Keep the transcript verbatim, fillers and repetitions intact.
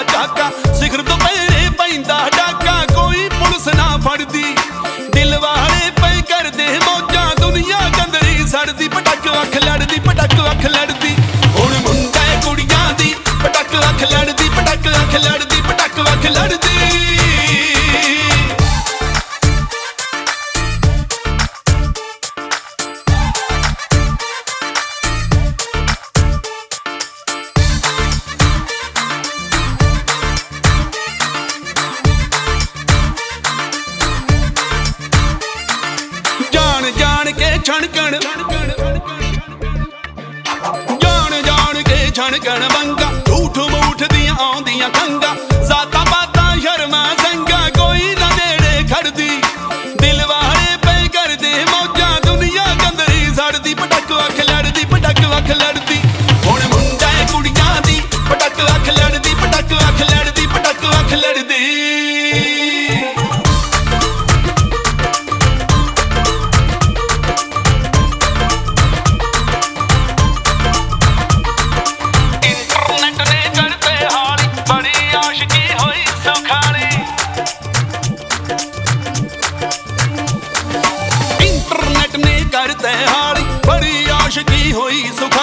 झाका सिखर तो पहले पैंदा डाका कोई पुलिस ना फड़दी दिल वाले पे करदे मौजा दुनिया कंदरी सड़दी पटक अख लड़दी पटक अख लड़दी हुण मुंडा कुड़ियां दी पटक अख लड़दी पटक अख लड़दी पटक अख लड़दी छणकण जान जान के छणकण मंगा झूठ मूठ दियां आउंदियां खंगा जाता पाता शर्मा संगा कोई ना नेड़े खड़दी दिल वाले पे करदे मौजा दुनिया कंदरी सड़दी पटक अख लड़दी पटक अख लड़दी हुण मुंडा कुड़ियां दी पटक अख लड़दी पटक अख लड़दी पटक अख लड़दी करते हाली बड़ी आशिकी हुई सुख